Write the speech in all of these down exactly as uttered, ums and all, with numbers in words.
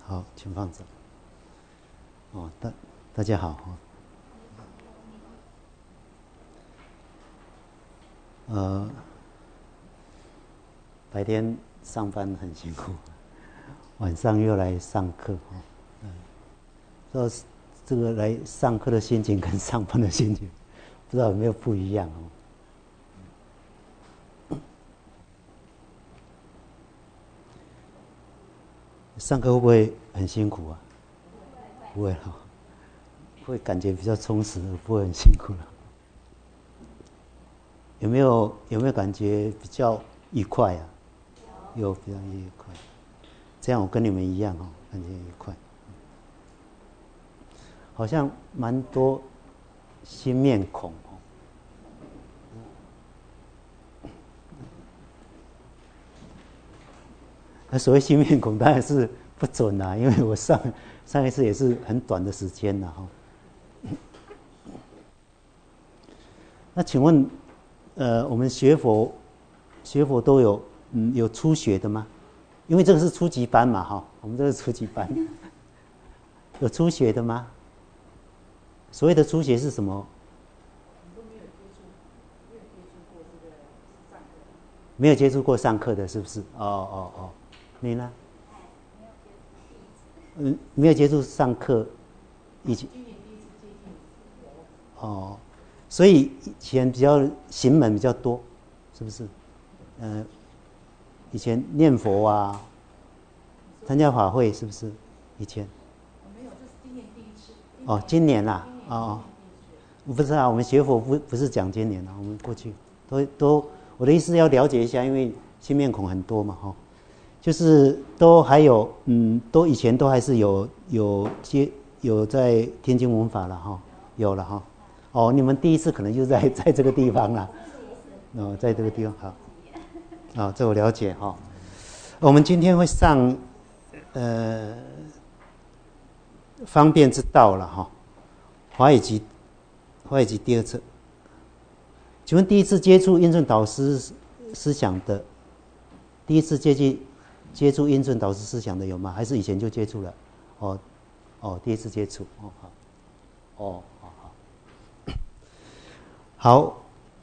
好，请放着。哦，大大家好。呃，白天上班很辛苦，晚上又来上课哈。嗯，说这个来上课的心情跟上班的心情，不知道有没有不一样哦。上课会不会很辛苦啊？不会哈，会感觉比较充实，不会很辛苦了。有没有有没有感觉比较愉快啊？有，比较愉快。这样我跟你们一样哦，感觉愉快。好像蛮多新面孔哦。那所谓新面孔当然是不准啦，因为我上上一次也是很短的时间啦哈。那请问，呃，我们学佛学佛都有嗯有初学的吗？因为这个是初级班嘛哈，我们这个是初级班，有初学的吗？所谓的初学是什么？没有接触过上课的，是不是？哦哦哦，你呢？嗯，没有接触上课，以前。哦，所以以前比较行门比较多，是不是？呃，以前念佛啊，参加法会是不是？以前。没有，这是今年第一次。哦，今年啦，哦，我不知道，我们学佛不不是讲今年啦，我们过去都都，我的意思要了解一下，因为新面孔很多嘛，哈。就是都还有，嗯，都以前都还是有有接有在天津文法了哈，有了哈。哦，你们第一次可能就在在这个地方了，哦，在这个地方好，啊、哦，这我了解哈。我们今天会上，呃，方便之道了哈，华语集，华语集第二册。请问第一次接触印顺导师思想的，第一次接触。接触印顺导师思想的有吗？还是以前就接触了？哦，哦，第一次接触，哦好，哦好好，好，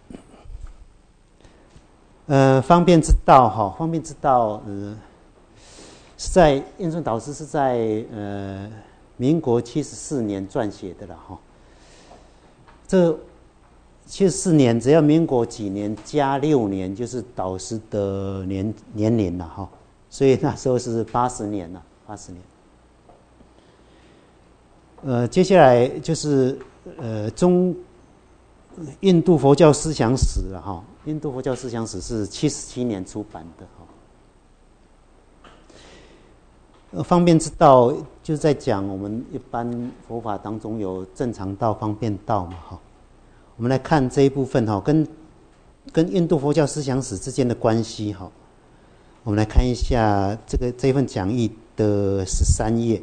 呃，方便之道哈，方便之道，呃，是在印顺导师是在呃民国七十四年撰写的了哈。这七十四年，只要民国几年加六年，就是导师的年年龄了哈。所以那时候是八十年了，八十年。呃，接下来就是呃中印度佛教思想史了哈。印度佛教思想史是七十七年出版的哈。呃，方便之道就是在讲我们一般佛法当中有正常道、方便道嘛哈。我们来看这一部分哈，跟跟印度佛教思想史之间的关系哈。我们来看一下这个这份讲义的十三页，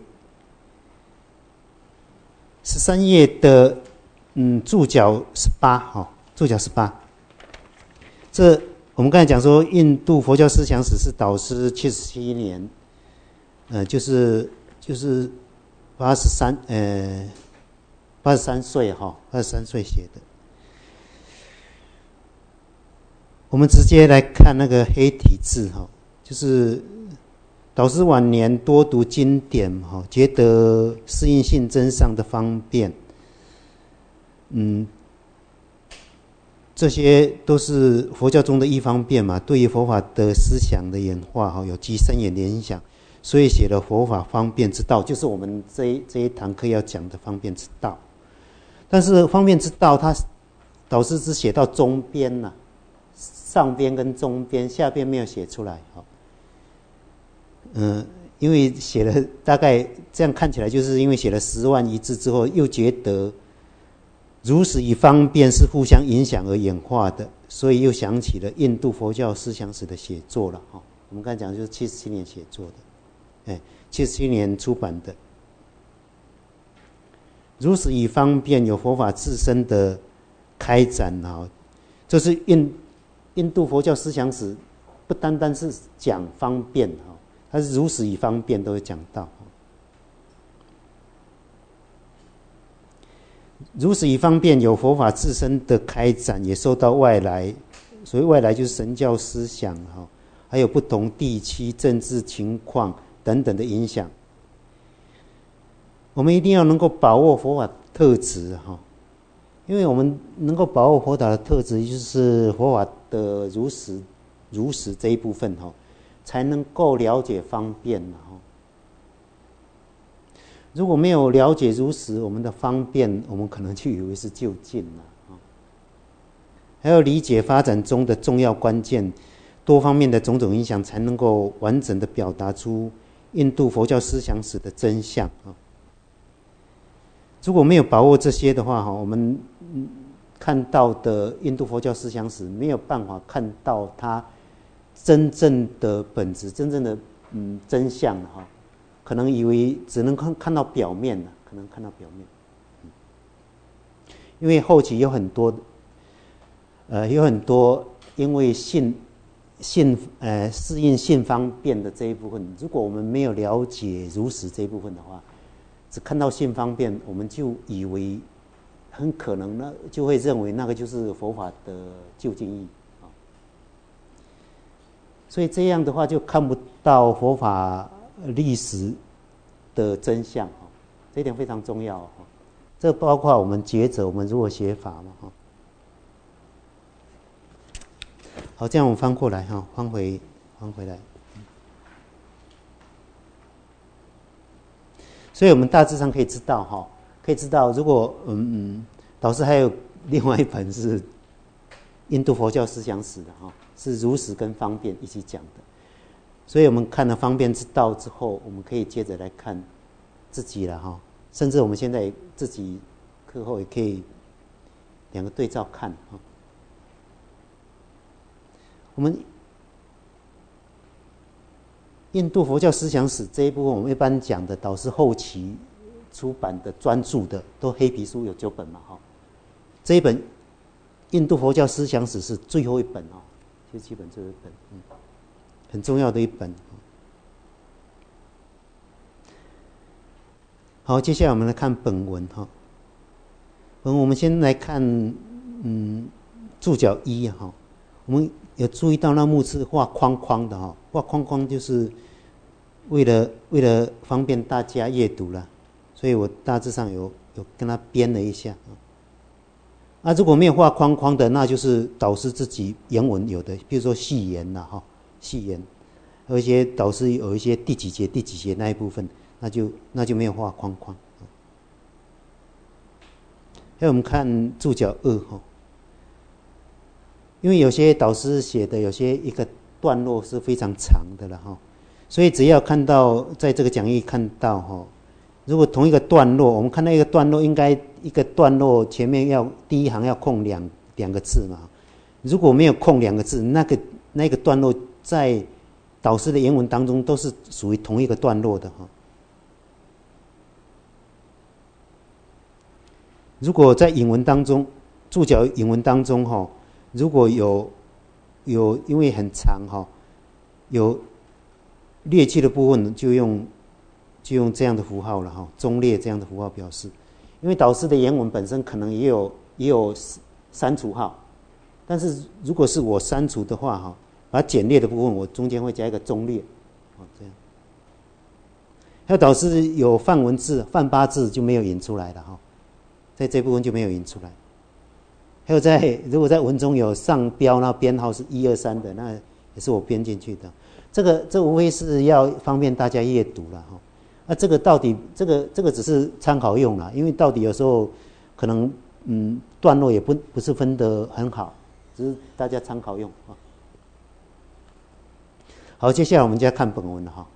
十三页的嗯注脚十八哈，注脚十八。这我们刚才讲说，印度佛教思想史是导师七十七年，呃，就是就是八十三呃八十三岁哈，八十三岁写的。我们直接来看那个黑体字哈。就是导师晚年多读经典哈，觉得适应性增上的方便，嗯，这些都是佛教中的一方便嘛，对于佛法的思想的演化哈，有极深远的影响，所以写了佛法方便之道，就是我们这一这一堂课要讲的方便之道。但是方便之道，它导师只写到中边呐、啊，上边跟中边，下边没有写出来哈。嗯、呃，因为写了大概这样看起来，就是因为写了十万一字之后，又觉得如实与方便是互相影响而演化的，所以又想起了印度佛教思想史的写作了哈。我们刚才讲就是七十七年写作的，哎，七十七年出版的。如实与方便有佛法自身的开展哈，这是印印度佛教思想史，不单单是讲方便哈。它是如实与方便都会讲到， 如实与方便有佛法自身的开展，也受到外来，所谓外来就是神教思想哈，还有不同地区政治情况等等的影响。我们一定要能够把握佛法特质哈，因为我们能够把握佛法的特质，就是佛法的如实如实这一部分哈，才能够了解方便哈。如果没有了解如实，我们的方便，我们可能就以为是就近了。还要理解发展中的重要关键，多方面的种种影响，才能够完整的表达出印度佛教思想史的真相。如果没有把握这些的话，我们看到的印度佛教思想史没有办法看到它真正的本质、真正的嗯真相哈。可能以为只能看看到表面了，可能看到表面，嗯、因为后期有很多，呃，有很多因为信信呃适应信方便的这一部分，如果我们没有了解如实这一部分的话，只看到信方便，我们就以为很可能呢，就会认为那个就是佛法的究竟义啊。所以这样的话，就看不到佛法历史的真相，这一点非常重要。这包括我们抉择，我们如何学法嘛。好，这样我们翻过来哈，翻回翻回来。所以我们大致上可以知道哈，可以知道，如果嗯嗯，导师还有另外一本是印度佛教思想史的哈，是如实跟方便一起讲的。所以我们看了方便之道之后，我们可以接着来看自己了哈，甚至我们现在自己课后也可以两个对照看哈。我们印度佛教思想史这一部分，我们一般讲的导师后期出版的专著的，都黑皮书有九本嘛哈。这一本印度佛教思想史是最后一本哦，就基本最后一本，嗯。很重要的一本。好，接下来我们来看本文哈。本文我们先来看，嗯，注脚一哈。我们有注意到那幕是画框框的哈，画框框就是为了为了方便大家阅读了，所以我大致上有有跟他编了一下。啊，如果没有画框框的，那就是导师自己原文有的，比如说序言啦哈。序言，而且导师有一些第几节第几节那一部分，那就那就没有画框框。还有我们看注脚二哈，因为有些导师写的有些一个段落是非常长的了哈，所以只要看到在这个讲义看到哈，如果同一个段落，我们看到一个段落，应该一个段落前面要第一行要空两两个字嘛，如果没有空两个字，那个那个段落在导师的原文当中都是属于同一个段落的哈。如果在引文当中，注脚引文当中哈，如果有有因为很长哈，有略去的部分，就用就用这样的符号了哈，中列这样的符号表示。因为导师的原文本身可能也有也有删除号，但是如果是我删除的话哈。把简略的部分，我中间会加一个中略，哦，这样。还有导师有范文字、范八字就没有引出来了哈，在这部分就没有引出来。还有在如果在文中有上标，那编号是一二三的，那也是我编进去的。这个这无非是要方便大家阅读了哈。那这个到底这个这个只是参考用啦，因为到底有时候可能嗯段落也不不是分得很好，只是大家参考用啊。好，接下来我们就要看本文了哈。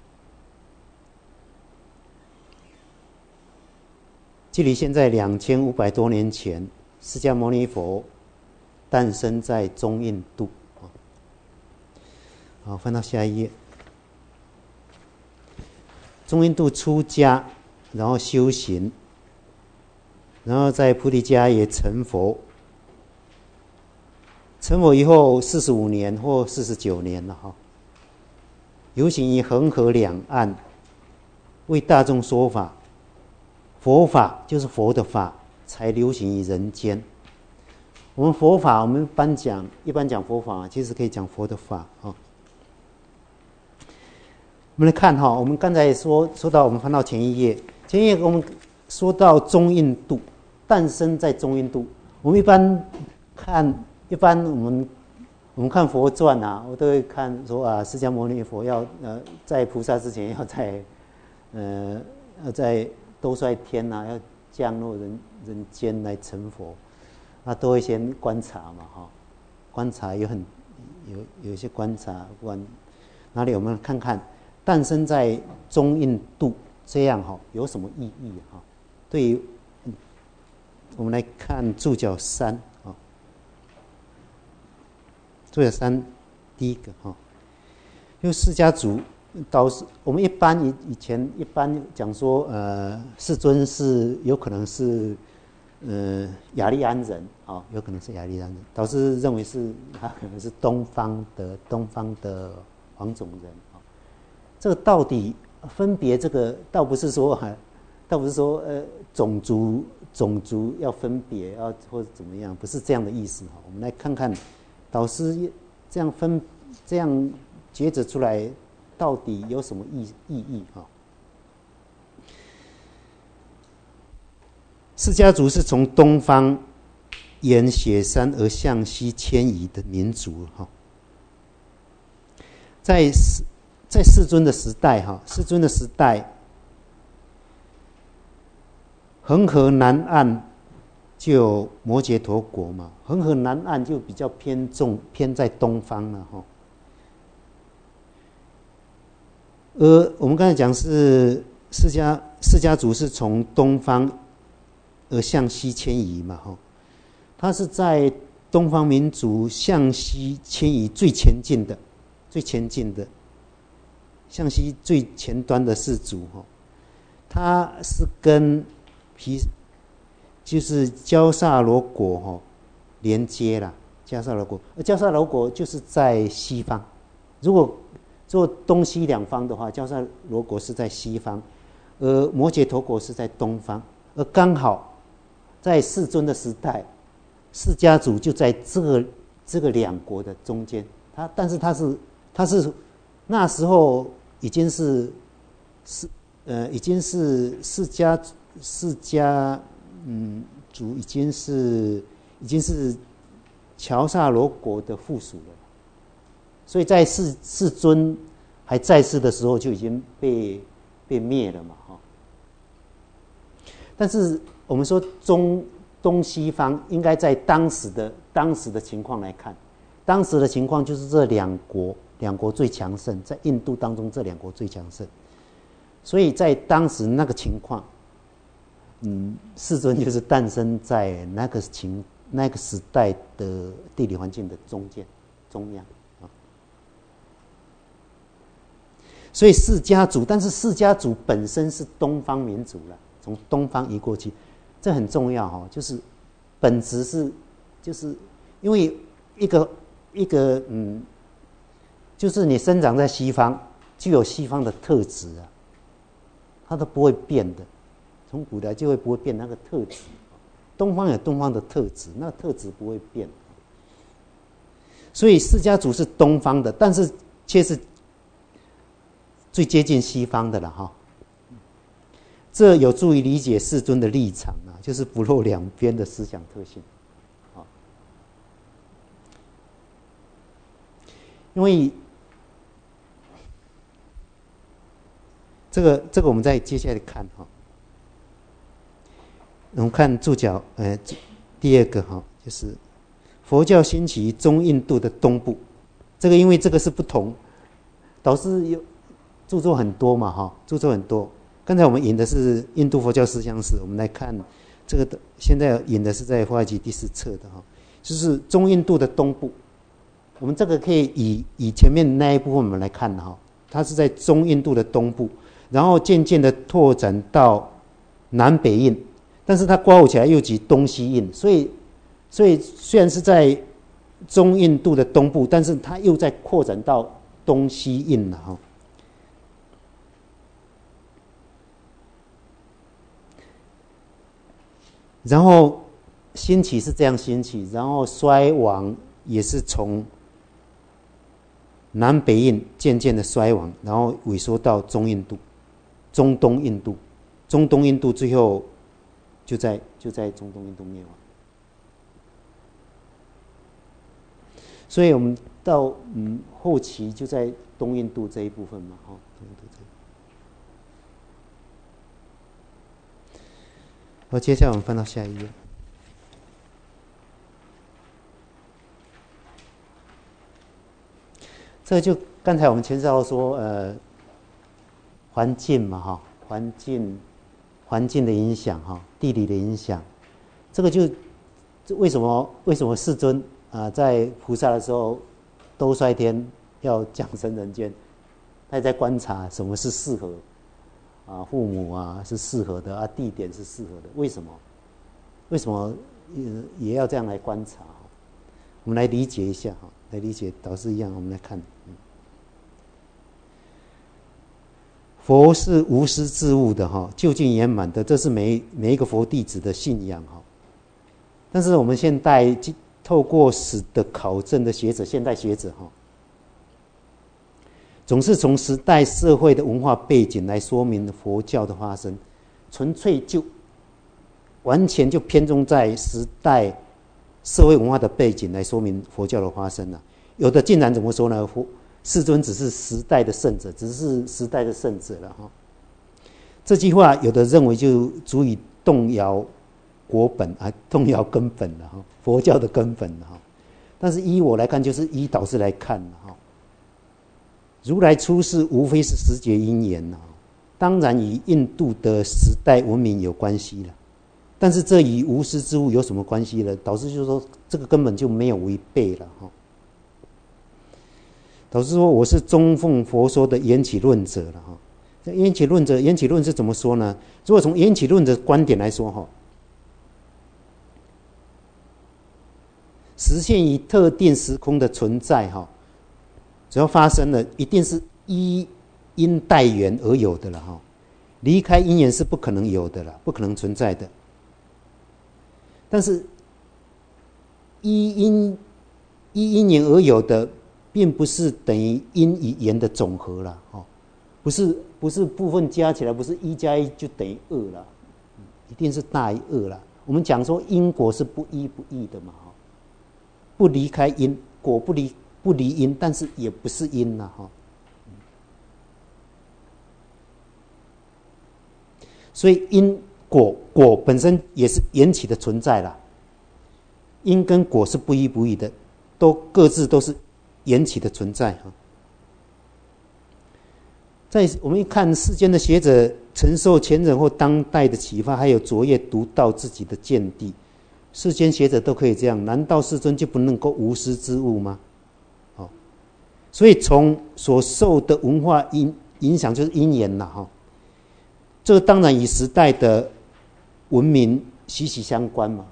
距离现在两千五百多年前，释迦牟尼佛诞生在中印度。好，翻到下一页。中印度出家，然后修行，然后在菩提迦也成佛。成佛以后四十五年或四十九年了哈。游行于恒河两岸，为大众说法。佛法就是佛的法， 才流行于人间。我们佛法，我们一般讲，一般讲佛法，其实可以讲佛的法啊。我们来看哈，我们刚才说说到，我们翻到前一页，前一页我们说到中印度诞生在中印度。我们一般看，一般我们我们看佛传啊，我都会看说啊，释迦牟尼佛要呃在菩萨之前要在呃要在兜率天啊，要降落人人间来成佛。那都会先观察嘛，哈，观察有很有有一些观察，不管哪里，我们看看诞生在中印度这样哈有什么意义哈？对于我们来看注脚三啊，注脚三第一个哈，因为释迦族导师，我们一般以以前一般讲说，呃，世尊是有可能是。呃，雅利安人啊、哦，有可能是雅利安人。导师认为是他可能是东方的东方的黄种人啊、哦。这个到底分别这个，倒不是说，倒不是说呃种族种族要分别啊，或者怎么样，不是这样的意思哈、哦。我们来看看导师这样分这样抉择出来，到底有什么意意义哈？哦释迦族是从东方沿雪山而向西迁移的民族哈，在在世尊的时代哈，世尊的时代，恒河南岸就有摩羯陀国嘛，恒河南岸就比较偏重偏在东方了哈。而我们刚才讲是释迦释迦族是从东方而向西迁移嘛，哈，它是在东方民族向西迁移最前进的、最前进的、向西最前端的氏族，哈，它是跟皮就是焦萨罗国哈连接啦，焦萨罗国，而焦萨罗国就是在西方。如果做东西两方的话，焦萨罗国是在西方，而摩羯陀国是在东方，而刚好。在世尊的时代，释迦族就在这个这个两国的中间。他但是他是他是那时候已经是是呃已经是释迦释迦嗯族已经是已经是乔萨罗国的附属了，所以在世世尊还在世的时候就已经被被灭了嘛，哈。但是我们说中东西方应该在当时的当时的情况来看，当时的情况就是这两国两国最强盛，在印度当中这两国最强盛，所以在当时那个情况，嗯，世尊就是诞生在那个情那个时代的地理环境的中间中央啊。所以释迦族，但是释迦族本身是东方民族了，从东方移过去。这很重要哈，就是本质是，就是因为一个一个嗯，就是你生长在西方，具有西方的特质啊，它都不会变的，从古来就会不会变那个特质。东方有东方的特质，那个特质不会变。所以释迦族是东方的，但是却是最接近西方的了哈。这有助于理解世尊的立场啊，就是不露两边的思想特性，啊，因为这个这个我们再接下来看哈，我们看注脚，呃，第二个哈，就是佛教兴起于中印度的东部，这个因为这个是不同，导师有著作很多嘛哈，著作很多。刚才我们引的是印度佛教思想史，我们来看这个的，现在引的是在华严集第四册的哈，就是中印度的东部。我们这个可以以以前面那一部分我们来看哈，它是在中印度的东部，然后渐渐的拓展到南北印，但是它刮胡起来又及东西印，所以所以虽然是在中印度的东部，但是它又在扩展到东西印了哈。 然后兴起是这样兴起，然后衰亡也是从南北印渐渐的衰亡，然后萎缩到中印度、中东印度、中东印度，最后就在就在中东印度灭亡。所以我们到嗯后期就在东印度这一部分嘛，哈、哦，东印度这一部分。好，接下来我们翻到下一页。这就刚才我们前绍说，呃，环境嘛，哈，环境，环境的影响，哈，地理的影响，这个就为什么为什么世尊啊、呃、在菩萨的时候兜率天要降生人间，他也在观察什么是适合啊，父母啊是适合的啊，地点是适合的，为什么？为什么也要这样来观察？我们来理解一下哈，来理解导师一样，我们来看。嗯、佛是无私自物的哈，究竟圆满的，这是每每一个佛弟子的信仰哈。但是我们现代透过史的考证的学者，现代学者哈，总是从时代社会的文化背景来说明佛教的发生，纯粹就完全就偏重在时代社会文化的背景来说明佛教的发生了。有的竟然怎么说呢？世尊只是时代的圣者，只是时代的圣者了哈。这句话有的认为就足以动摇国本啊，动摇根本了哈，佛教的根本了哈。但是依我来看，就是依导师来看了哈。如来出世无非是时节因缘了，当然与印度的时代文明有关系了。但是这与无私之物有什么关系呢？导师就说这个根本就没有违背了哈。导师说我是中奉佛说的缘起论者了哈。这缘起论者，缘起论是怎么说呢？如果从缘起论的观点来说哈，实现于特定时空的存在哈，只要发生了，一定是依因待缘而有的了哈。离开因缘是不可能有的了，不可能存在的。但是依因依因缘而有的，并不是等于因与缘的总和了，哦，不是不是部分加起来，不是一加一就等于二了，一定是大于二了。我们讲说因果是不依不异的嘛，不离开因，果不离不离因，但是也不是因了哈。所以因果果本身也是缘起的存在啦，因跟果是不依不异的，都各自都是缘起的存在哈。在我们一看世间的学者承受前人或当代的启发，还有卓越独到自己的见地，世间学者都可以这样，难道世尊就不能够无私之物吗？哦，所以从所受的文化影影响就是因缘啦哈。这个当然与时代的文明息息相关嘛。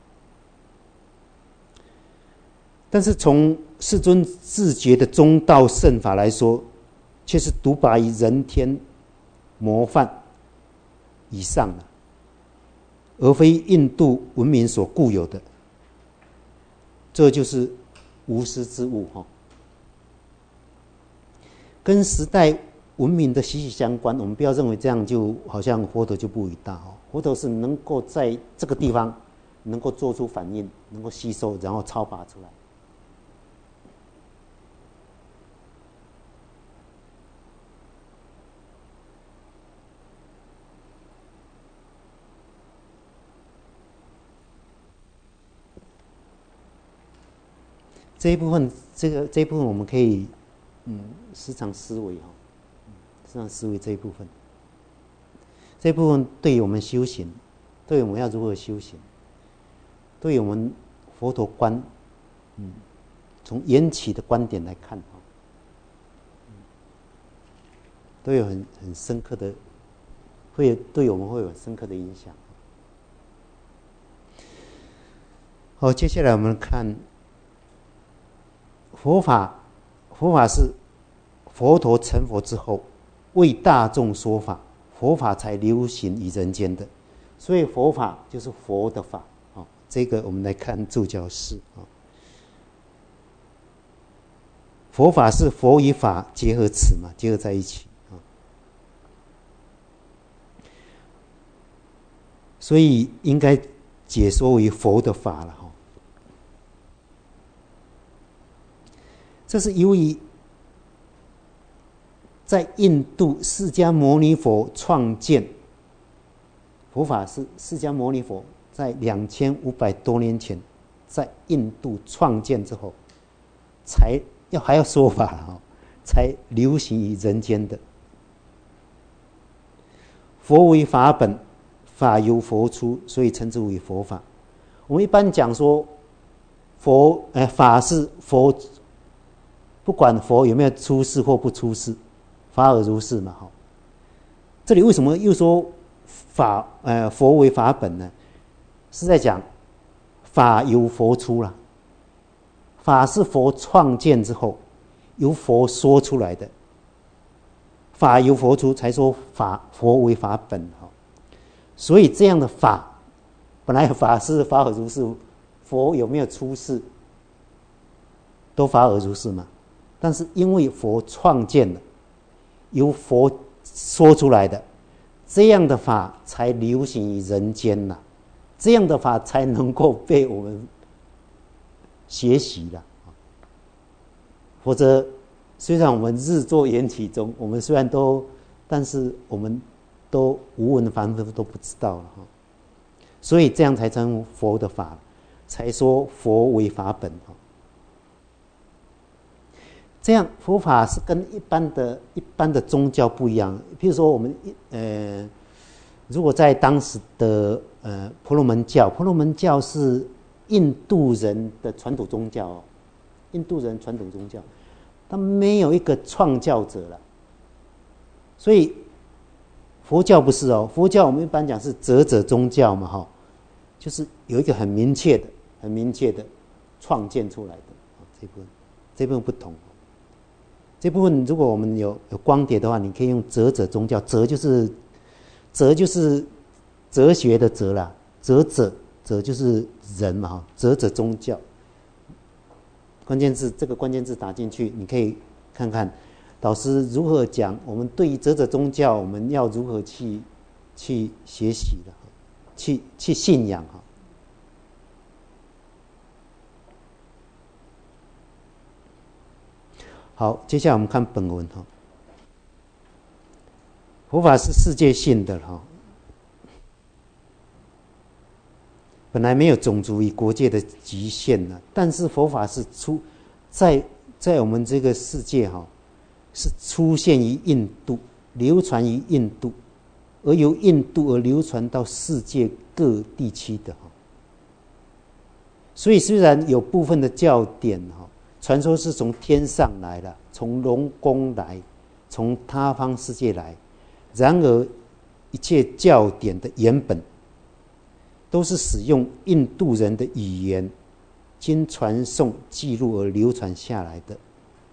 但是从世尊自觉的中道圣法来说，却是独拔于人天模范以上了，而非印度文明所固有的。这就是无私之物哈，跟时代文明的息息相关。我们不要认为这样就好像佛陀就不伟大哦，佛陀是能够在这个地方能够做出反应，能够吸收，然后超拔出来。这一部分，这个这一部分我们可以，嗯，时常思维哈，时常思维这一部分。这一部分对于我们修行，对于我们要如何修行，对于我们佛陀观，嗯，从缘起的观点来看哈，都有很很深刻的，会对我们会有很深刻的影响。好，接下来我们看。佛法，佛法是佛陀成佛之后为大众说法，佛法才流行于人间的。 所以佛法就是佛的法。哦，这个我们来看注脚释。哦，佛法是佛与法结合词嘛，结合在一起。哦，所以应该解说为佛的法了。哦，这是由于在印度释迦牟尼佛创建佛法，是释迦牟尼佛在两千五百多年前在印度创建之后，才要还要说法了，才流行于人间的。佛为法本，法由佛出，所以称之为佛法。我们一般讲说佛，呃，法是佛，不管佛有没有出世或不出世，法尔如是嘛。这里为什么又说法，呃，佛为法本呢？是在讲法由佛出了，法是佛创建之后由佛说出来的，法由佛出，才说法佛为法本。所以这样的法，本来法是法尔如是，佛有没有出世都法尔如是嘛。但是因为佛创建了，由佛说出来的，这样的法才流行于人间呐，这样的法才能够被我们学习了。否则，虽然我们日作缘起中，我们虽然都，但是我们都无闻凡夫都不知道了。所以这样才称佛的法，才说佛为法本。这样佛法是跟一般的一般的宗教不一样。譬如说我们呃，如果在当时的呃婆罗门教，婆罗门教是印度人的传统宗教哦，印度人传统宗教，他没有一个创教者了。所以佛教不是哦，佛教我们一般讲是哲者宗教嘛，哈，就是有一个很明确的、很明确的创建出来的。这部分这部分不同。这部分如果我们有有光碟的话，你可以用哲者宗教，哲就是哲就是哲学的哲啦，哲者哲就是人嘛，哈，哲者宗教。关键字这个关键字打进去，你可以看看导师如何讲，我们对于哲者宗教，我们要如何去去学习的，去去信仰哈。好，接下来我们看本文哈。佛法是世界性的哈，本来没有种族与国界的局限了，但是佛法是出在在我们这个世界哈，是出现于印度，流传于印度，而由印度而流传到世界各地区的哈。所以虽然有部分的教典哈，传说是从天上来的，从龙宫来，从他方世界来，然而一切教典的原本都是使用印度人的语言经传颂记录而流传下来的。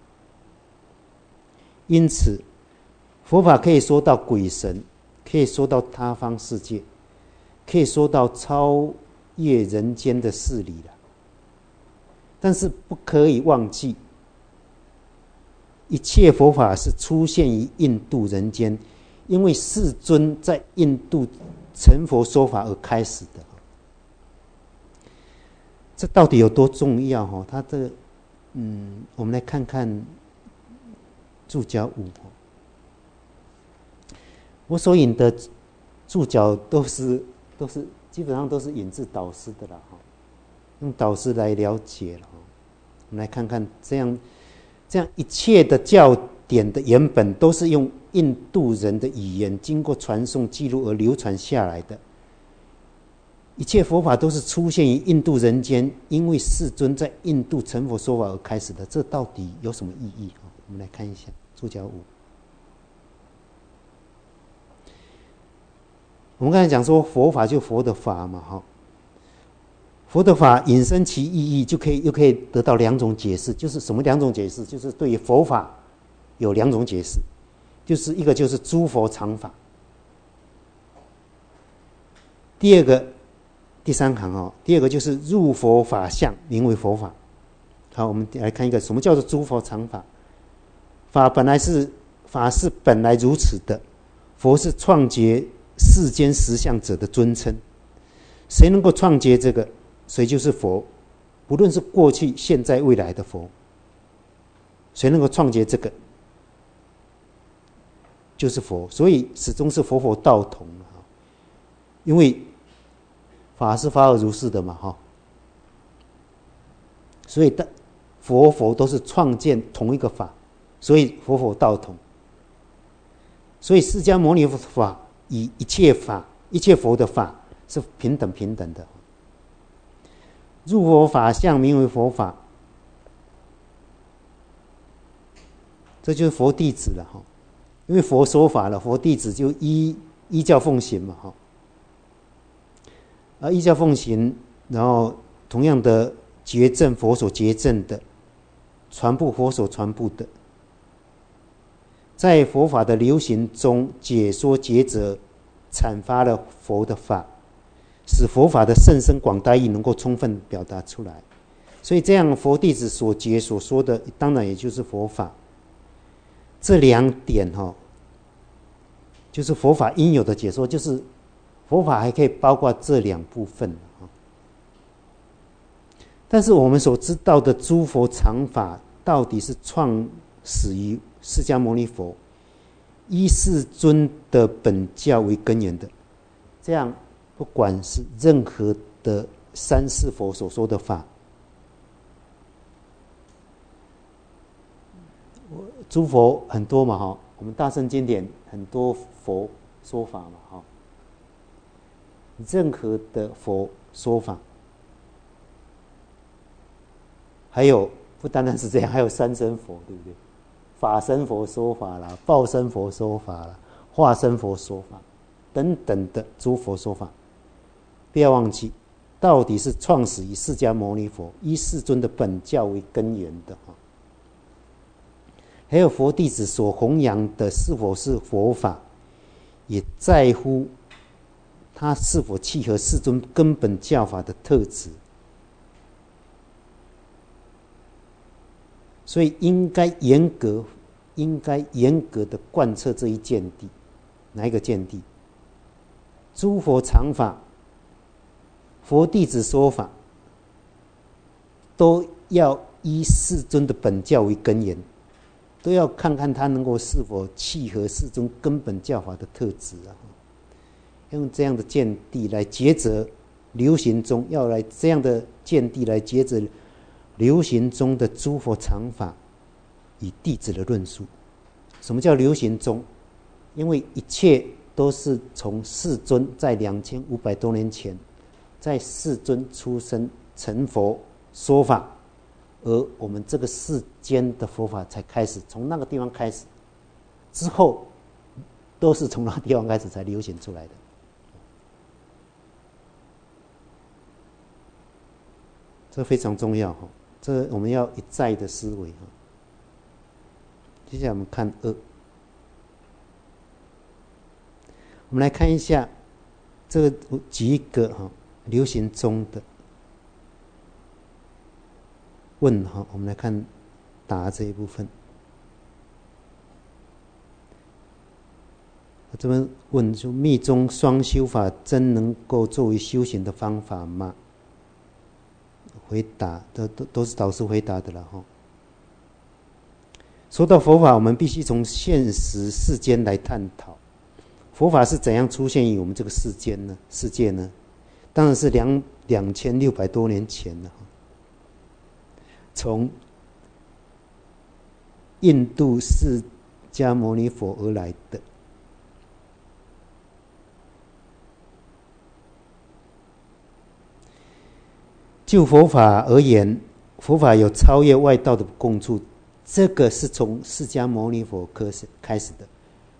因此佛法可以说到鬼神，可以说到他方世界，可以说到超越人间的事理了。但是不可以忘记，一切佛法是出现于印度人间，因为世尊在印度成佛说法而开始的。这到底有多重要？哈，它的，嗯，我们来看看注脚五。我所引的注脚都是都是基本上都是引自导师的啦，哈，用导师来了解了。我们来看看这样这样一切的教典的原本都是用印度人的语言经过传颂记录而流传下来的。一切佛法都是出现于印度人间，因为世尊在印度成佛说法而开始的。这到底有什么意义？我们来看一下注脚五。我们刚才讲说佛法就佛的法嘛，哈，佛的法引申其意义，就可以又可以得到两种解释。就是什么两种解释？就是对于佛法有两种解释，就是一个就是诸佛常法， 第二个，第三行哦，第二个就是入佛法相，名为佛法。好，我们来看一个什么叫做诸佛常法。法本来是法是本来如此的，佛是创结世间实相者的尊称。谁能够创结这个，谁就是佛，不论是过去、现在、未来的佛，谁能够创结这个，就是佛。所以始终是佛佛道同，因为法是法而如是的嘛，哈。所以佛佛都是创建同一个法，所以佛佛道同。所以释迦牟尼佛法以一切法、一切佛的法是平等平等的。入佛法相，名为佛法，这就是佛弟子了哈。因为佛说法了，佛弟子就依依教奉行嘛哈。啊，依教奉行，然后同样的结证佛所结证的，传布佛所传布的，在佛法的流行中解说抉择，阐发了佛的法，使佛法的甚深广大义能够充分表达出来。所以这样佛弟子所解所说的，当然也就是佛法。这两点哈，就是佛法应有的解说，就是佛法还可以包括这两部分。但是我们所知道的诸佛常法，到底是创始于释迦牟尼佛，依世尊的本教为根源的。这样不管是任何的三世佛所说的法，诸佛很多嘛哈，我们大乘经典很多佛说法嘛哈，任何的佛说法，还有不单单是这样，还有三身佛，对不对？法身佛说法啦，报身佛说法啦，化身佛说法等等的诸佛说法，不要忘记，到底是创始于释迦牟尼佛，依世尊的本教为根源的哈。还有佛弟子所弘扬的是否是佛法，也在乎它是否契合世尊根本教法的特质。所以应该严格，应该严格的贯彻这一见地。哪一个见地？诸佛常法，佛弟子说法，都要依世尊的本教为根源，都要看看他能够是否契合世尊根本教法的特质啊。用这样的见地来抉择流行中，要来这样的见地来抉择流行中的诸佛常法与弟子的论述。什么叫流行中？因为一切都是从世尊在两千五百多年前，在世尊出生成佛说法，而我们这个世间的佛法才开始，从那个地方开始，之后都是从那个地方开始才流行出来的。这非常重要哈，这我们要一再的思维哈。接下来我们看二，我们来看一下这个几个哈流行中的问哈，我们来看答这一部分。这边问说：密宗双修法真能够作为修行的方法吗？回答都都都是导师回答的了哈。说到佛法，我们必须从现实世间来探讨，佛法是怎样出现于我们这个世间呢？世界呢？当然是两两千六百多年前了，从印度释迦牟尼佛而来的。就佛法而言，佛法有超越外道的共处，这个是从释迦牟尼佛开始的。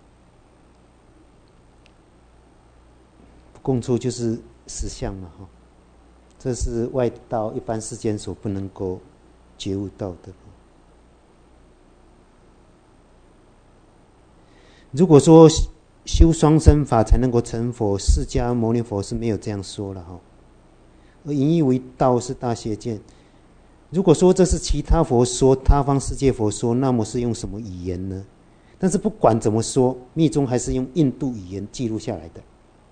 共处就是实相嘛，这是外道一般世间所不能够觉悟到的。如果说修双生法才能够成佛，释迦牟尼佛是没有这样说了哈。而引以为道是大邪见。如果说这是其他佛说，他方世界佛说，那么是用什么语言呢？但是不管怎么说，密宗还是用印度语言记录下来的。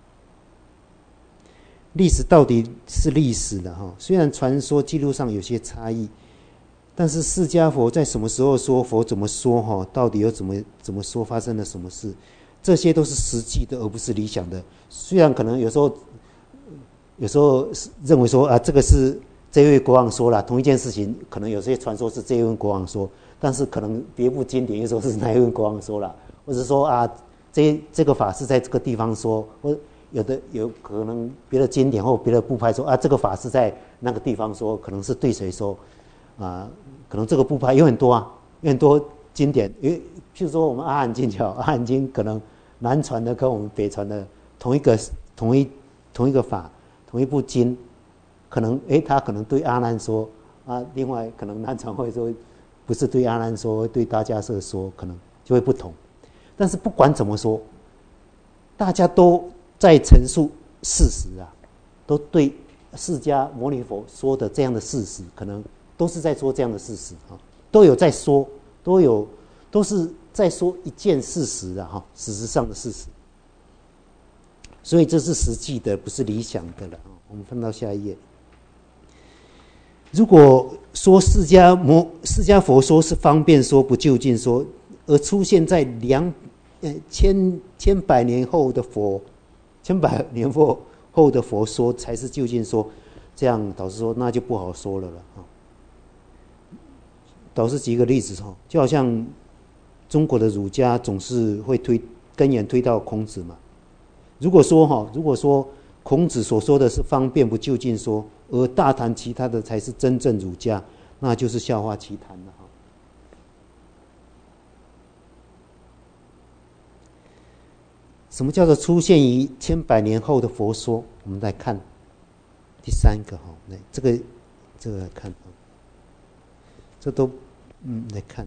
历史到底是历史的哈，虽然传说记录上有些差异，但是释迦佛在什么时候说，佛怎么说哈，到底又怎么怎么说，发生了什么事，这些都是实际的，而不是理想的。虽然可能有时候有时候认为说啊，这个是这位国王说了，同一件事情，可能有些传说是这位国王说，但是可能别部经典又说是那一位国王说了，或者说啊，这这个法是在这个地方说，或有的有可能别的经典或别的部派说啊，这个法是在那个地方说，可能是对谁说啊？可能这个部派有很多啊，有很多经典，因为譬如说我们阿含经条，阿含经可能南传的跟我们北传的同一个同一同一个法，同一部经，可能诶，他可能对阿难说啊，另外可能南传会说不是对阿难说，对大迦叶说，可能就会不同。但是不管怎么说，大家都在陈述事实啊，都对释迦牟尼佛说的这样的事实，可能都是在说这样的事实啊，都有在说，都有都是在说一件事实啊，哈，事实上的事实。所以这是实际的，不是理想的了。我们翻到下一页。如果说释迦摩释迦佛说是方便说，不究竟说，而出现在两呃千千百年后的佛，千百年后后的佛说才是究竟说，这样导师说那就不好说了了啊。导师举个例子哈，就好像中国的儒家总是会推根源推到孔子嘛。如果说哈，如果说孔子所说的是方便不究竟说，而大谈其他的才是真正儒家，那就是笑话奇谈了哈。什么叫做出现于千百年后的佛说？我们来看第三个哈，来这个这个来看，这都嗯来看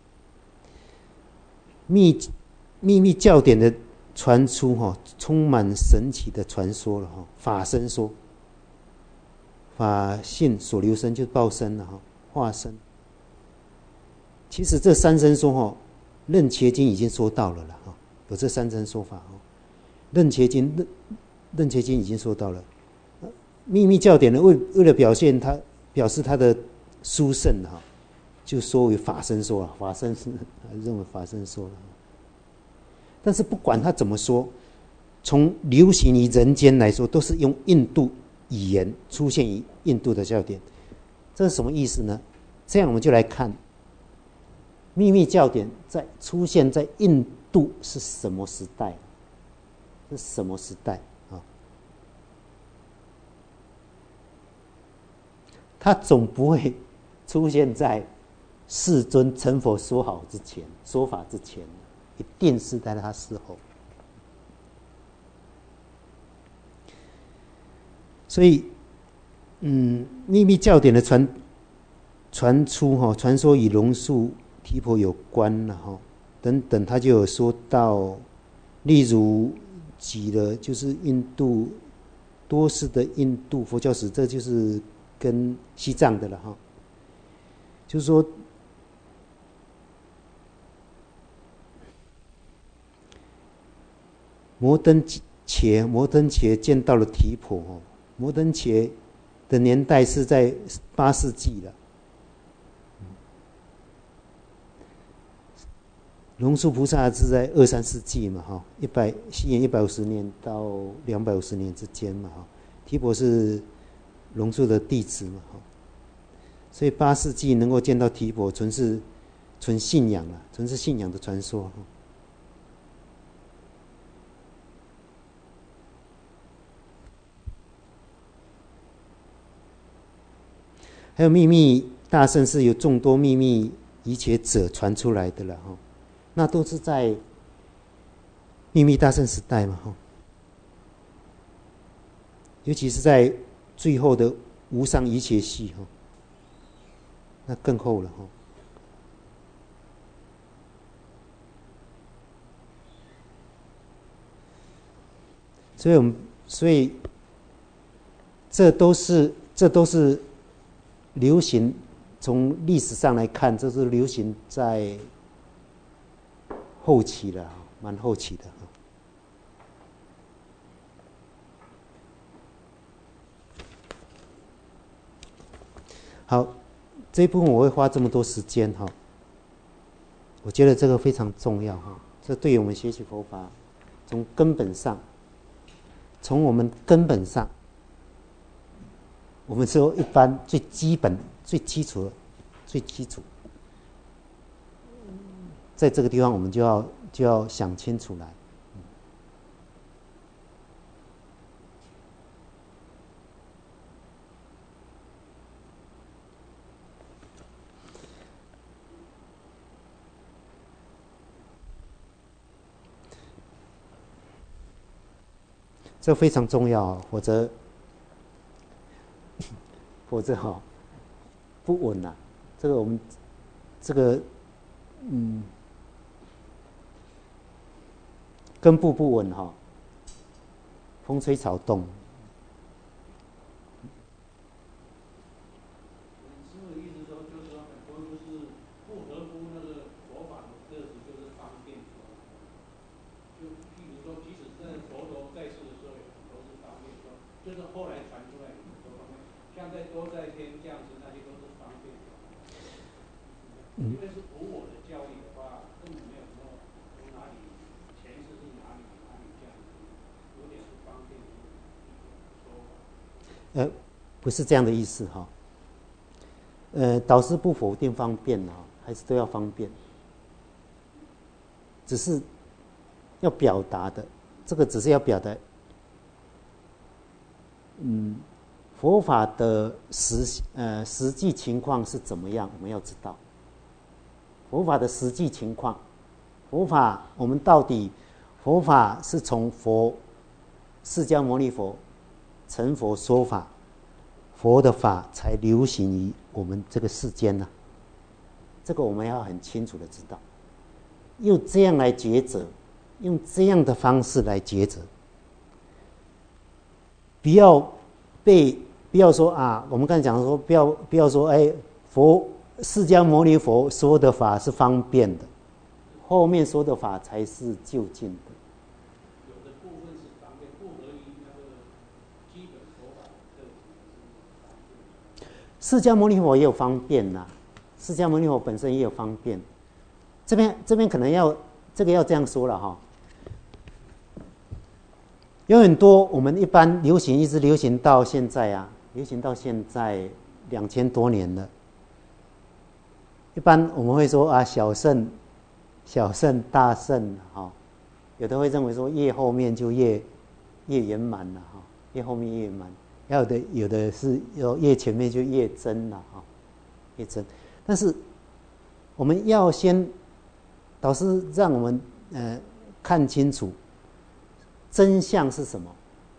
秘秘密教典的传出哈，充满神奇的传说了哈。法身说，法性所留身就是报身了哈，化身。其实这三身说哈，楞伽经已经说到了了哈，有这三身说法哈。楞伽经楞楞伽经已经说到了，秘密教典呢，为为了表现它表示它的殊胜哈，就说为法身说了，法身是认为法身说了。但是不管他怎么说，从流行于人间来说，都是用印度语言出现于印度的教典。这是什么意思呢？这样我们就来看秘密教典在出现在印度是什么时代？是什么时代啊？它总不会出现在世尊成佛说好之前，说法之前。一定是在他死后，所以，嗯，秘密教典的传传出哈，传说与龙树提婆有关了哈，等等，他就有说到，例如举了就是印度多世的印度佛教史，这就是跟西藏的了哈，就是说。摩登伽摩登伽见到了提婆，摩登伽的年代是在八世纪了。龙树菩萨是在二三世纪嘛，哈，一百西元一百五十年到两百五十年之间嘛，哈。提婆是龙树的弟子嘛，哈。所以八世纪能够见到提婆，纯是纯信仰了，纯是信仰的传说，哈。还有秘密大圣是由众多秘密一切者传出来的了哈，那都是在秘密大圣时代嘛哈，尤其是在最后的无上一切系哈，那更后了哈。 所以我们所以这都是这都是流行，从历史上来看，这是流行在后期了，蛮后期的。好，这一部分我会花这么多时间哈，我觉得这个非常重要哈，这对于我们学习佛法，从根本上，从我们根本上，我们说一般最基本、最基础的、最基础，在这个地方我们就要就要想清楚来。这非常重要，否则否则哈不稳啊。这个我们这个嗯根部不稳哈，风吹草动。 因为是无我的教义的话，根本没有说从哪里前世是哪里哪里这样子，有点不方便的说法。 呃，不是这样的意思哈。呃，导师不否定方便啊，还是都要方便，只是要表达的，这个只是要表达，嗯，佛法的实呃实际情况是怎么样，我们要知道。佛法的实际情况，佛法我们到底，佛法是从佛释迦牟尼佛成佛说法，佛的法才流行于我们这个世间呢、啊。这个我们要很清楚的知道，用这样来抉择，用这样的方式来抉择，不要被不要说啊，我们刚才讲说，不要不要说，哎，佛。释迦牟尼佛说的法是方便的，后面说的法才是究竟的。 有的部分是方便，不合于那个基本佛法的特质。 释迦牟尼佛也有方便呐、啊，释迦牟尼佛本身也有方便。这边这边可能要这个要这样说了哈，有很多我们一般流行一直流行到现在啊，流行到现在两千多年了。一般我们会说啊，小圣、小圣、大圣，哈、哦，有的会认为说越后面就越越圆满了，哈、哦，越后面越圆满；有的有的是有越前面就越真了，哈、哦，越真。但是我们要先，导师让我们呃看清楚真相是什么。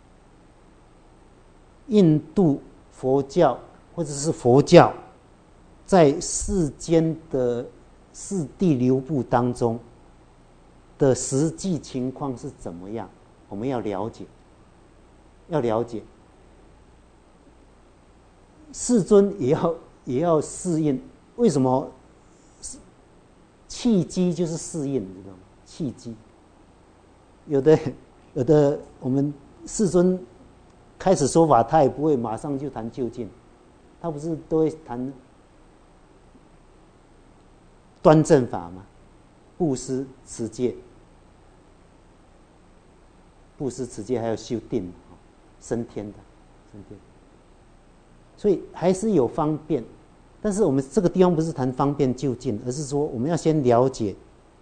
印度佛教或者是佛教。在世间的四谛流布当中的实际情况是怎么样？我们要了解，要了解。世尊也要也要适应，为什么？契机就是适应，你知道吗？契机。有的有的，我们世尊开始说法，他也不会马上就谈究竟，他不是都会谈。端正法嘛，布施、持戒、布施、持戒，还有修定，升天的，升天。所以还是有方便，但是我们这个地方不是谈方便就近，而是说我们要先了解，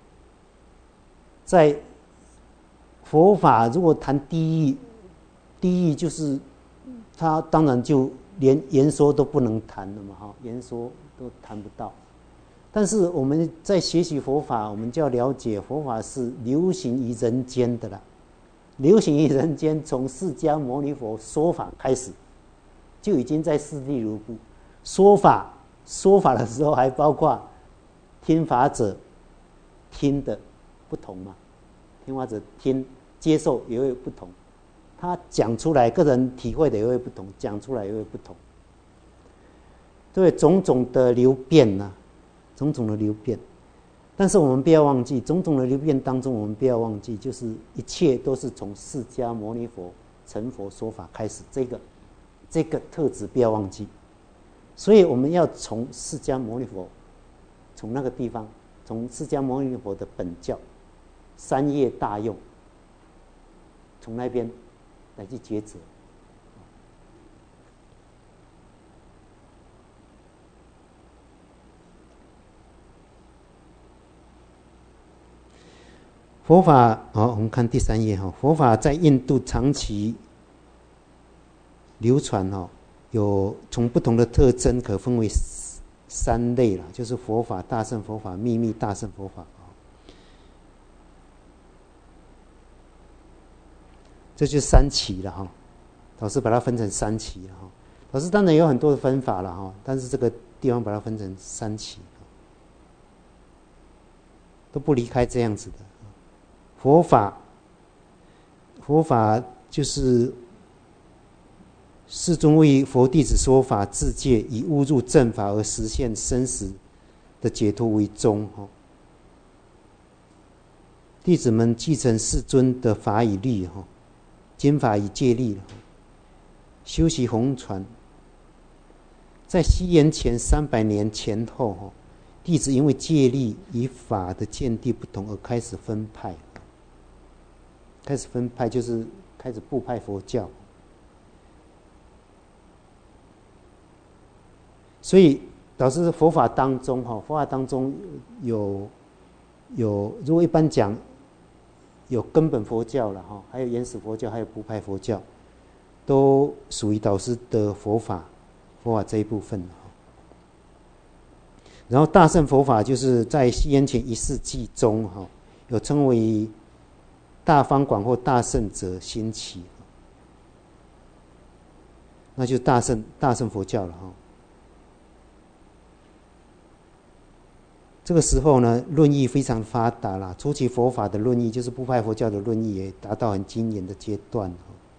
在佛法如果谈地狱，地狱就是他当然就连言说都不能谈了嘛，哈，言说都谈不到。但是我们在学习佛法，我们就要了解佛法是流行于人间的啦。流行于人间，从释迦牟尼佛说法开始，就已经在四谛如布说法。说法的时候，还包括听法者听的不同嘛？听法者听接受也有不同， 他讲出来，个人体会的也会不同，讲出来也会不同。对，种种的流变呐、啊，种种的流变。但是我们不要忘记，种种的流变当中，我们不要忘记，就是一切都是从释迦牟尼佛成佛说法开始，这个这个特质不要忘记。所以我们要从释迦牟尼佛，从那个地方，从释迦牟尼佛的本教三业大用，从那边来去抉择。佛法，好，我们看第三页哈。佛法在印度长期流传哈，有从不同的特征可分为三类啦，就是佛法、大乘佛法、秘密大乘佛法。这就是三期了哈。老师把它分成三期了哈。老师当然有很多的分法了哈，但是这个地方把它分成三期，都不离开这样子的。佛法，佛法就是世尊为佛弟子说法自戒，以悟入正法而实现生死的解脱为宗。弟子们继承世尊的法以律，经法以戒律，修习弘传。在西元前三百年前后，弟子因为戒律与法的见地不同而开始分派。开始分派就是开始部派佛教，所以导致佛法当中哈，佛法当中有有，如果一般讲有根本佛教了哈，还有原始佛教，还有部派佛教，都属于导师的佛法，佛法这一部分。然后大乘佛法就是在西元前一世纪中哈，有称为大方广或大圣者兴起，那就是大乘大乘佛教了哈。这个时候呢，论义非常发达啦。初期佛法的论义，就是部派佛教的论义，也达到很惊人的阶段。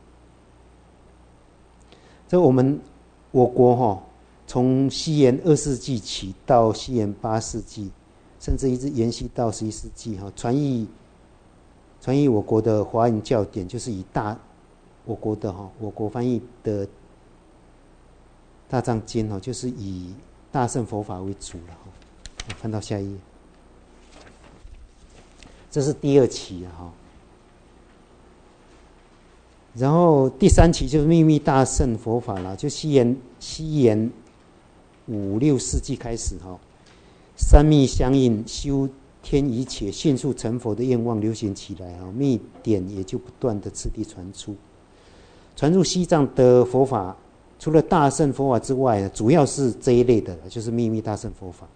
这我们我国哈，从西元二世纪起到西元八世纪，甚至一直延续到十一世纪哈，传译。传译我国的华人教典，就是以大我国的哈，我国翻译的大藏经哈，就是以大乘佛法为主了哈。我翻到下一页，这是第二期啊哈。然后第三期就是秘密大乘佛法了，就西元西元五六世纪开始哈，三密相应修天一切迅速成佛的愿望流行起来啊，密典也就不断的次第传出。传入西藏的佛法，除了大乘佛法之外，主要是这一类的，就是秘密大乘佛法。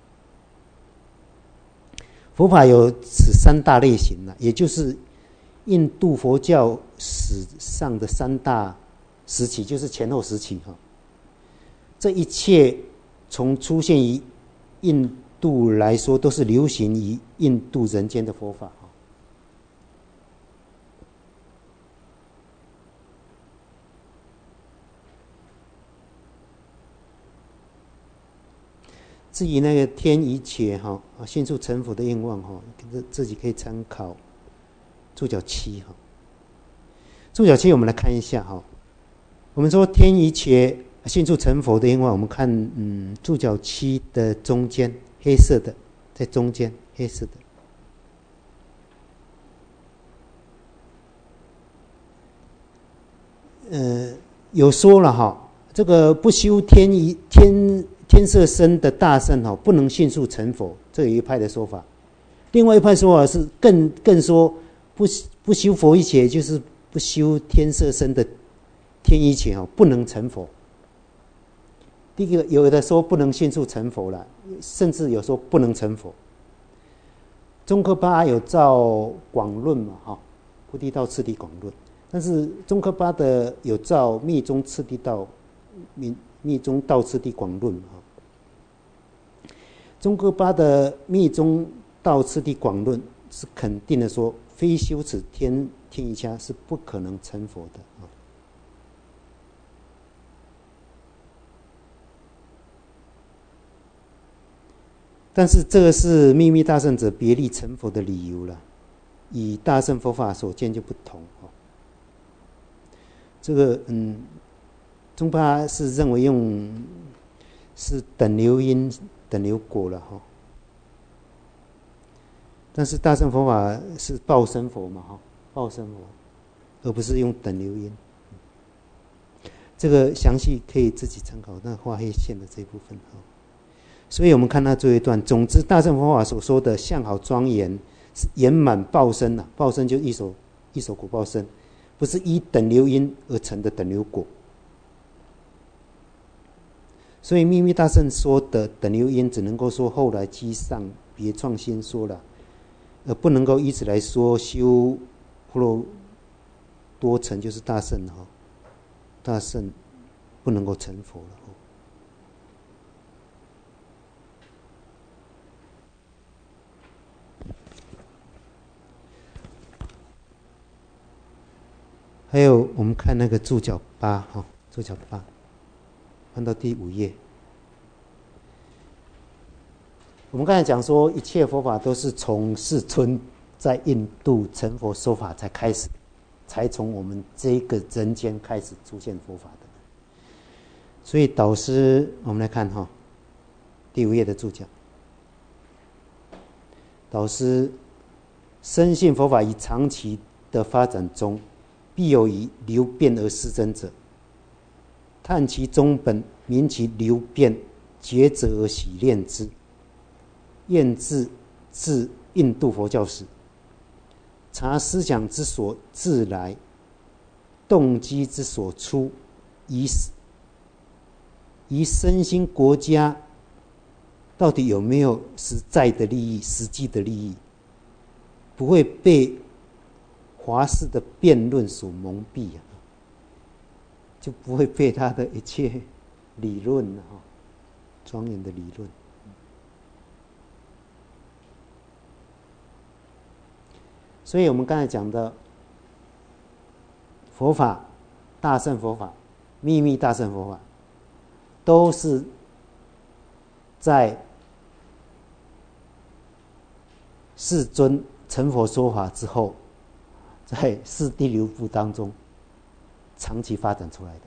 佛法有此三大类型了，也就是印度佛教史上的三大时期，就是前后时期哈。这一切从出现于印度来说，都是流行于印度人间的佛法。至于那个天一切哈，迅速成佛的愿望哈，自己可以参考注脚七哈。注脚七我们来看一下哈。我们说天一切迅速成佛的愿望，我们看嗯注脚七的中间。黑色的，在中间，黑色的。呃，有说了哈，这个不修天一天天色身的大圣哈，不能迅速成佛，这有一派的说法。另外一派说法是更更说不不修佛一切，就是不修天色身的天一切哈，不能成佛。第一个，有的说不能迅速成佛了，甚至有说不能成佛。宗喀巴有造广论嘛，哈，菩提道次第广论。但是宗喀巴的有造密宗次第道，密密宗道次第广论哈。宗喀巴的密宗道次第广论是肯定的说，非修此天天一切是不可能成佛的啊。 但是这个是秘密大乘者别立成佛的理由了，与大乘佛法所见就不同。这个嗯，宗派是认为用是等流因等流果了哈，但是大乘佛法是报身佛嘛哈，报身佛，而不是用等流因。这个详细可以自己参考那画黑线的这一部分哈。所以我们看它最后一段，总之大乘佛法所说的相好庄严是圆满报身啊，报身就一手一手果报身。不是依等流因而成的等流果，所以秘密大乘说的等流因只能够说后来居上别创新说了，而不能够以此来说修婆罗多成就是大乘哈，大乘不能够成佛了。还有我们看那个注脚八哈，注脚八，翻到第五页。我们刚才讲说，一切佛法都是从世尊在印度成佛说法才开始，才从我们这个人间开始出现佛法的。所以导师，我们来看哈，第五页的注脚。导师深信佛法以长期的发展中，必有以流变而失真者，探其宗本，明其流变，觉者而喜恋之。验至自印度佛教史，察思想之所自来，动机之所出，以以身心国家到底有没有实在的利益、实际的利益，不会被华氏的辩论所蒙蔽啊，就不会被他的一切理论啊，庄严的理论。所以我们刚才讲的佛法、大乘佛法、秘密大乘佛法，都是在世尊成佛说法之后，在四谛流布当中长期发展出来的。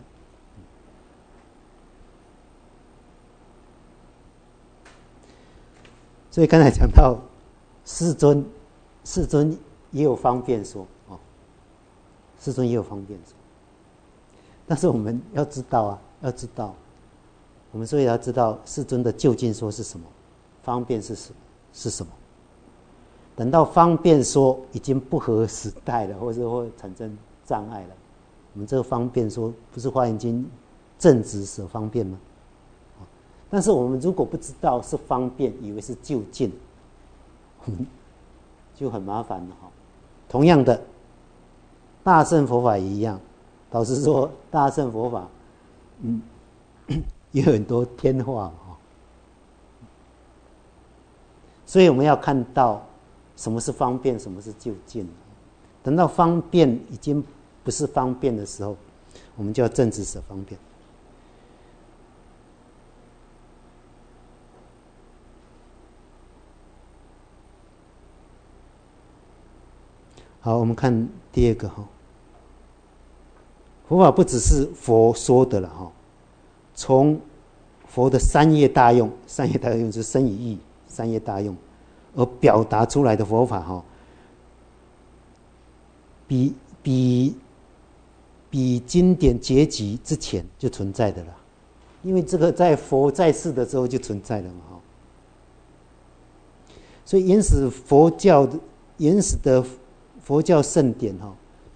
所以刚才讲到世尊，世尊也有方便说哦，世尊也有方便说，但是我们要知道啊，要知道，我们所以要知道世尊的究竟说是什么，方便是什么是什么。等到方便说已经不合时代了，或者会产生障碍了，我们这个方便说不是《华严经》正直舍方便吗？但是我们如果不知道是方便，以为是就近，我们就很麻烦了哈。同样的，大乘佛法也一样。导师说，大乘佛法，嗯，也有很多天话哈。所以我们要看到什么是方便，什么是就近。等到方便已经不是方便的时候，我们就要正直舍方便。好，我们看第二个哈，佛法不只是佛说的了哈，从佛的三业大用，三业大用是身语意三业大用，而表达出来的佛法哈，比比比经典结集之前就存在的了，因为这个在佛在世的时候就存在了嘛哈，所以原始佛教的原始的佛教圣典哈，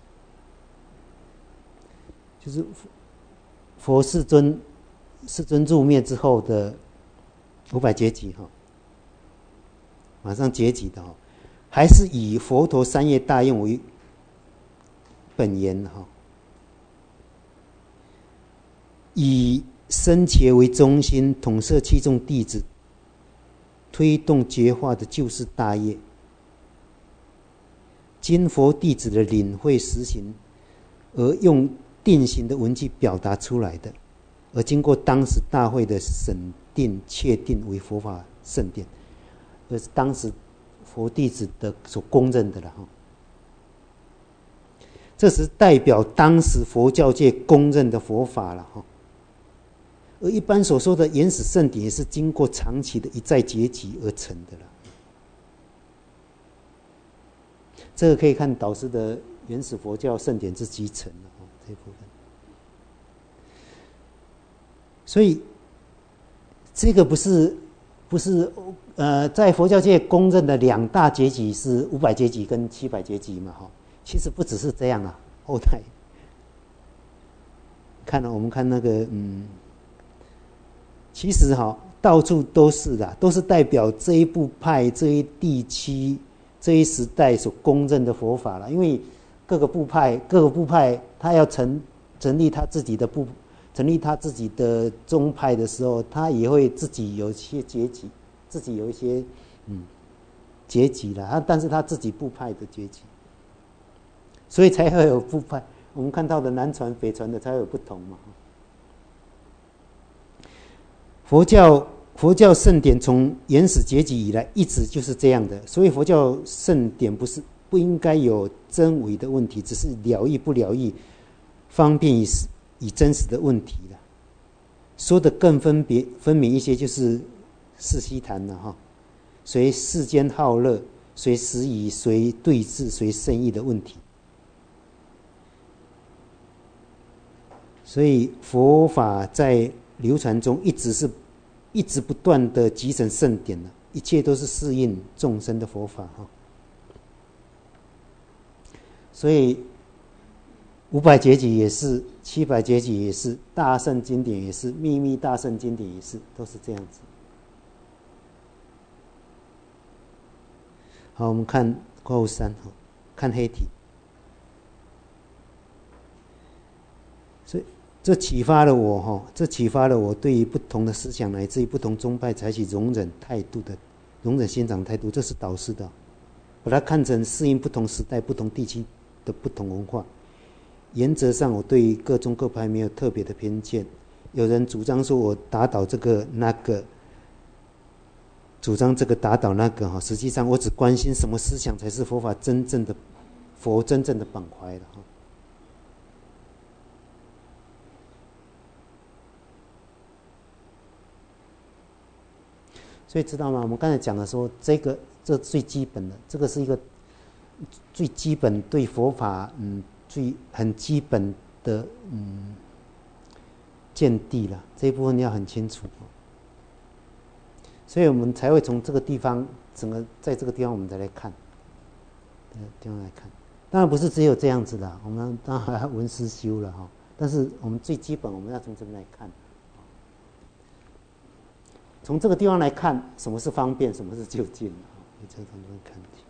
就是佛世尊世尊入灭之后的五百结集哈，马上结集的哈，还是以佛陀三业大用为本言哈，以僧伽为中心，统摄七众弟子，推动觉化的救世大业。经佛弟子的领会实行，而用定型的文句表达出来的，而经过当时大会的审定确定为佛法圣典。 而是当时佛弟子的所公认的了哈。这是代表当时佛教界公认的佛法了哈。而一般所说的原始圣典也是经过长期的一再结集而成的了。这个可以看导师的原始佛教圣典之集成了哦，这一部分。所以这个不是不是呃，在佛教界公认的两大结集是五百结集跟七百结集嘛哈。其实不只是这样啊，后代看了我们看那个嗯。其实哈，到处都是的，都是代表这一部派、这一地区、这一时代所公认的佛法了。因为各个部派、各个部派，他要成成立他自己的部，成立他自己的宗派的时候，他也会自己有一些阶级，自己有一些嗯阶级了。他但是他自己部派的阶级，所以才会有部派。我们看到的南传、北传的才会有不同嘛。佛教佛教圣典从原始结集以来一直就是这样的，所以佛教圣典不是不应该有真伪的问题，只是了义不了义，方便以以真实的问题了。说的更分别分明一些，就是世西谈了哈，随世间好乐，随时宜，随对治，随圣意的问题。所以佛法在流传中一直是一直不断的集成圣典了，一切都是适应众生的佛法哈。所以五百结集也是，七百结集也是，大圣经典也是，秘密大圣经典也是，都是这样子。好，我们看括弧三，看黑体。所以这启发了我哈，这启发了我对于不同的思想乃至于不同宗派采取容忍态度的容忍欣赏态度，这是导师的，把它看成适应不同时代、不同地区的不同文化。原则上，我对于各宗各派没有特别的偏见。有人主张说我打倒这个那个，主张这个打倒那个哈，实际上我只关心什么思想才是佛法真正的佛真正的本怀了哈。所以知道吗？我们刚才讲的说，这个这最基本的，这个是一个最基本对佛法嗯最很基本的嗯见地了。这一部分你要很清楚，所以我们才会从这个地方，整个在这个地方我们再来看，这个地方来看。当然不是只有这样子的，我们当然还要闻思修了哈。但是我们最基本我们要从这边来看。从这个地方来看，什么是方便，什么是就近，你再从这边看起。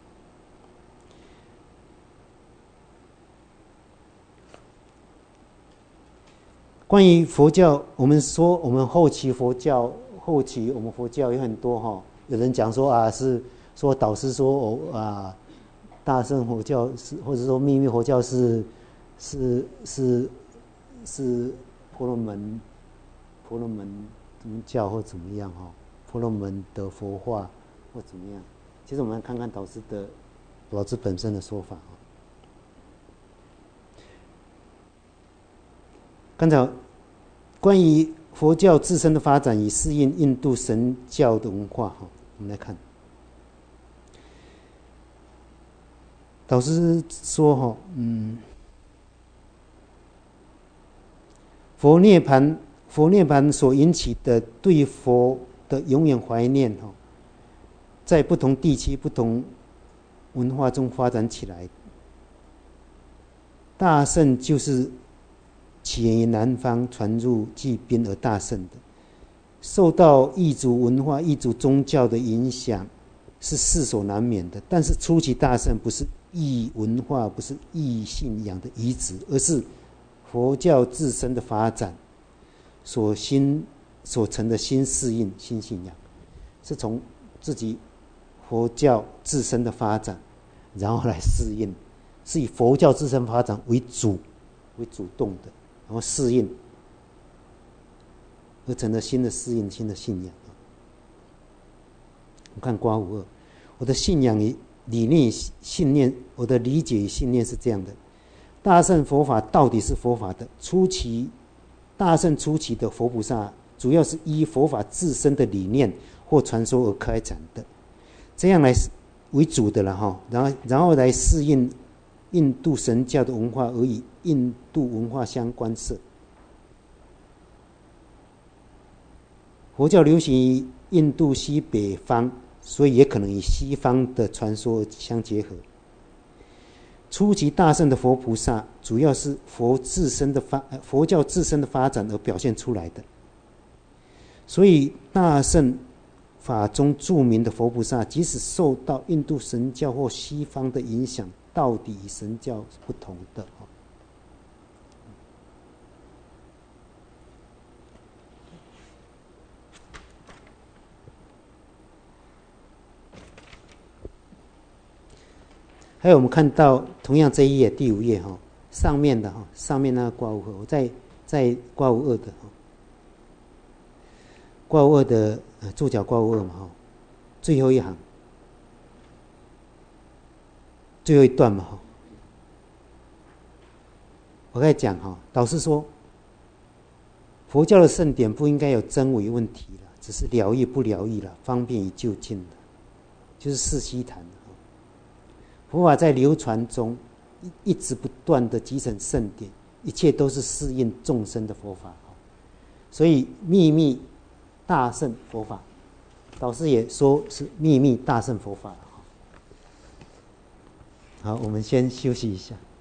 关于佛教，我们说我们后期佛教，后期我们佛教有很多哈，有人讲说啊，是说导师说哦啊，大乘佛教是，或者说秘密佛教是是是是婆罗门婆罗门宗教或怎么样哈，婆罗门的佛化或怎么样？其实我们看看导师的导师本身的说法哈。刚才关于佛教自身的发展以适应印度神教的文化哈，我们来看。导师说哈，嗯，佛涅槃。佛涅槃所引起的对佛的永远怀念，在不同地区、不同文化中发展起来。大乘就是起源于南方，传入距宾而大乘的，受到异族文化、异族宗教的影响是世所难免的。但是初期大乘不是异文化，不是异信仰的移植，而是佛教自身的发展。所新所成的新适应、新信仰，是从自己佛教自身的发展，然后来适应，是以佛教自身发展为主、为主动的，然后适应，而成了新的适应、新的信仰。 我看刮胡二，我的信仰与理念、信念，我的理解与信念是这样的：大乘佛法到底是佛法的初期，大乘初期的佛菩萨，主要是依佛法自身的理念或传说而开展的，这样来为主的了哈。然后，然后来适应印度神教的文化，而与印度文化相关涉。佛教流行于印度西北方，所以也可能与西方的传说相结合。初期大乘的佛菩萨，主要是佛自身的发佛教自身的发展而表现出来的。所以大乘法中著名的佛菩萨，即使受到印度神教或西方的影响，到底与神教是不同的。还有我们看到同样这一页第五页哈，上面的哈，上面那个刮胡二，我在在刮胡二的哈，刮胡二的呃注脚刮胡二嘛哈，最后一行，最后一段嘛哈，我在讲哈，导师说，佛教的圣典不应该有真伪问题了，只是疗愈不疗愈了，方便与就近的，就是四悉檀。佛法在流传中一直不断的集成圣典，一切都是适应众生的佛法。所以秘密大乘佛法，导师也说是秘密大乘佛法。好，我们先休息一下。